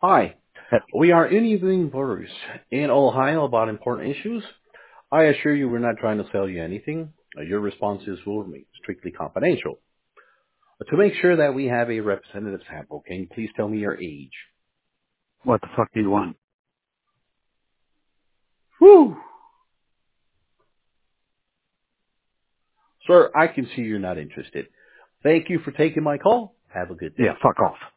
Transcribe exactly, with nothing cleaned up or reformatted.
Hi, Uh, we are interviewing voters in Ohio about important issues. I assure you we're not trying to sell you anything. Uh, Your responses will remain strictly confidential. Uh, To make sure that we have a representative sample, can you please tell me your age? What the fuck do you want? Whew! Sir, I can see you're not interested. Thank you for taking my call. Have a good Yeah, day. fuck off.